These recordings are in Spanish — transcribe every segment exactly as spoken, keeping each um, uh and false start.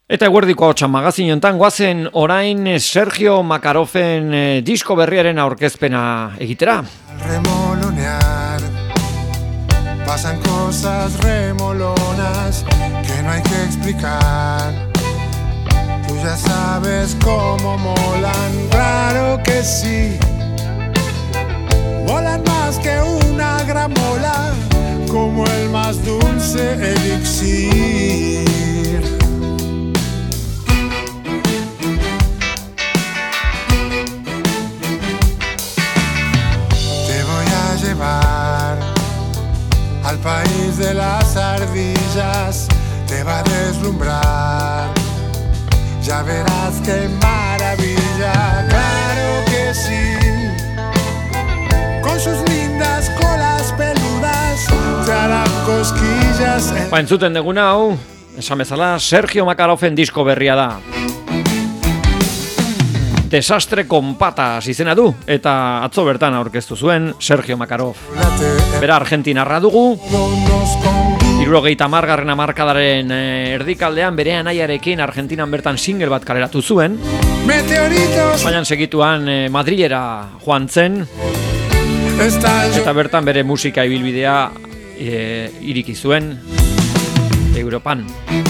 Eta eguerdiko hotxan magazin hontan guazen orain Sergio Makaroven eh, disko berriaren aurkezpena egitera. Remolonear, pasan cosas remolonas que no hay que explicar. Tú ya sabes cómo molan, claro que sí. Molan más que una gramola, como el más dulce elixir. Al país de las ardillas te va a deslumbrar. Ya verás qué maravilla, claro que sí. Con sus lindas colas peludas te harán cosquillas. En... Ba, entzuten dugun hau, esan bezala Sergio Makaroven disko berria da. Desastre con patas izena du, eta atzo bertan aurkeztu zuen Sergio Makarov. Bera argentinarra dugu, hirurogeita hamargarren hamarkadaren erdikaldean bere anaiarekin Argentinan bertan single bat kaleratu zuen, baina segituan Madrilera joan zen, eta bertan bere musika ibilbidea e, iriki zuen Europan.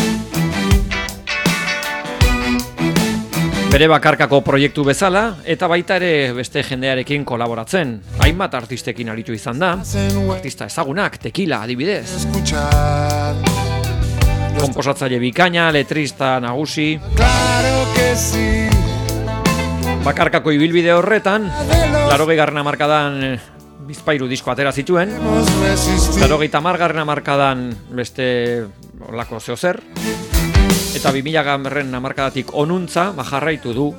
Bere bakarkako proiektu bezala, eta baita ere beste jendearekin kolaboratzen. Hainbat artistekin aritu izan da, artista ezagunak, Tequila adibidez. Konposatzaile bikaina, letrista nagusi. Bakarkako ibilbide horretan, laurogeigarren hamarkadan bizpahiru disko atera zituen, laurogeita hamargarren hamarkadan beste olako zeozer, eta bi mila garren hamarkadatik onuntza jarraitu du.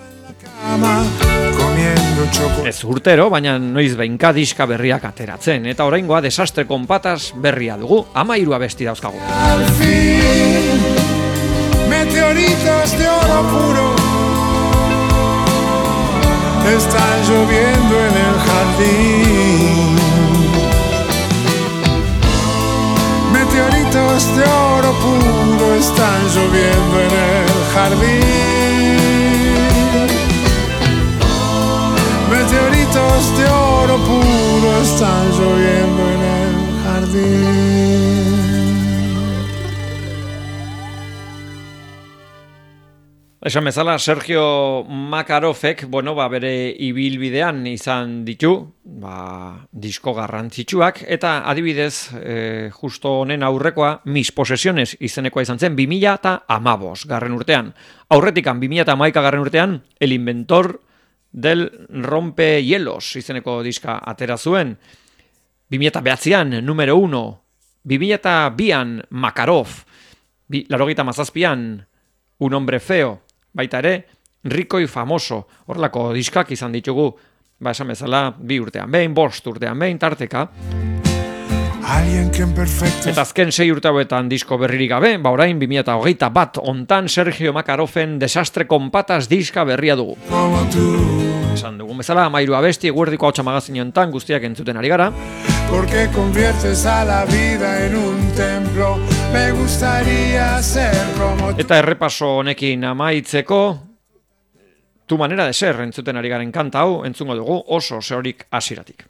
Ez urtero, baina noiz behinka diska berriak ateratzen. Eta oraingoa Desastre con patas berria dugu. Hamahiru abesti dauzkagu. Al fin, meteoritos de oro puro están lloviendo en el jardín. Meteoritos de oro puro están lloviendo en el jardín. Meteoritos de oro puro están lloviendo en el jardín. Esan bezala, Sergio Makarovek, bueno, ba, bere ibilbidean izan ditu, ba, disko garrantzitsuak, eta adibidez, eh, justo honen aurrekoa, Mis Posesiones izenekoa izan zen, bi mila hamabost garren urtean. Aurretikan, bi mila hamaika garren urtean, El Inventor del Rompehielos izeneko diska atera zuen. bi mila bederatzian, numero uno, bi mila bian, Makarov, laurogeita hamazazpian, Un hombre feo, baita ere, Rico y famoso, horlako diskak izan ditugu, ba esan bezala, bi urtean behin, bost urtean behin, tarteka. Eta azken sei urte hauetan disko berririk gabe, ba orain bi mila hogeita bat ontan Sergio Makaroven Desastre con patas diska berria dugu. Esan dugun bezala, hamahiru abesti, eguerdiko hautsa magazin hontan guztiak entzuten ari gara. Porque conviertes a la vida en un templo, me gustaría ser como tú. Eta errepaso honekin amaitzeko, Tu manera de ser entzuten ari garen kanta hau, entzungo dugu oso zehorik hasieratik.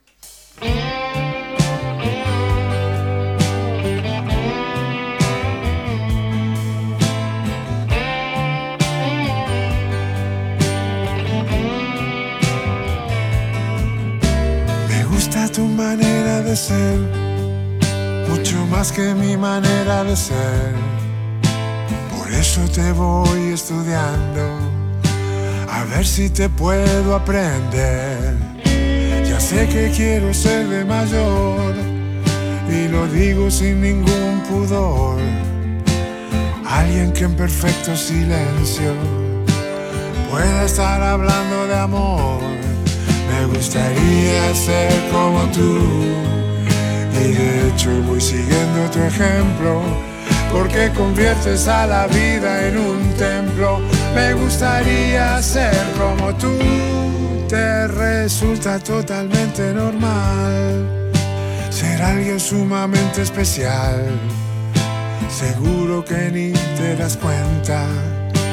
Me gusta tu manera de ser, mucho más que mi manera de ser. Por eso te voy estudiando, a ver si te puedo aprender. Ya sé que quiero ser de mayor, y lo digo sin ningún pudor. Alguien que en perfecto silencio pueda estar hablando de amor. Me gustaría ser como tú, y de hecho voy siguiendo tu ejemplo, porque conviertes a la vida en un templo. Me gustaría ser como tú, te resulta totalmente normal ser alguien sumamente especial. Seguro que ni te das cuenta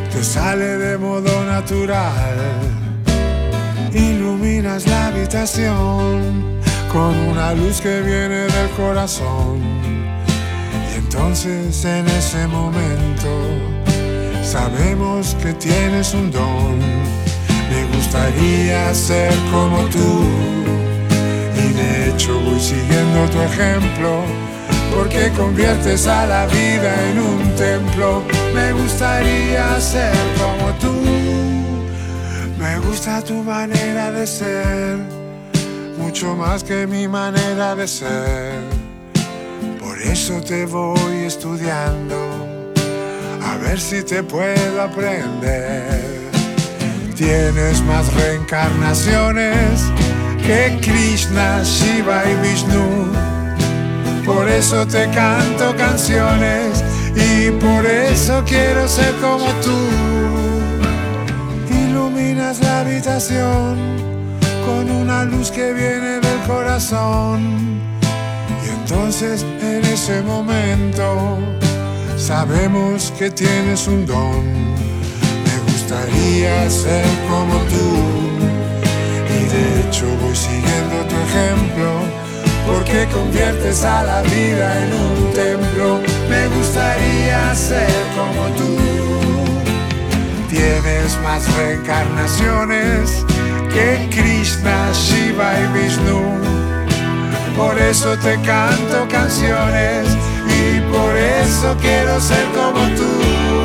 te sale de modo natural. Iluminas la habitación con una luz que viene del corazón. Y entonces en ese momento sabemos que tienes un don. Me gustaría ser como tú, y de hecho voy siguiendo tu ejemplo, porque conviertes a la vida en un templo. Me gustaría ser como tú. Me gusta tu manera de ser, mucho más que mi manera de ser. Por eso te voy estudiando, a ver si te puedo aprender. Tienes más reencarnaciones que Krishna, Shiva y Vishnu. Por eso te canto canciones y por eso quiero ser como tú. Iluminas la habitación con una luz que viene del corazón. Y entonces en ese momento sabemos que tienes un don. Me gustaría ser como tú, y de hecho voy siguiendo tu ejemplo, porque conviertes a la vida en un templo. Me gustaría ser como tú. Tienes más reencarnaciones que Krishna, Shiva y Vishnu. Por eso te canto canciones y por eso quiero ser como tú.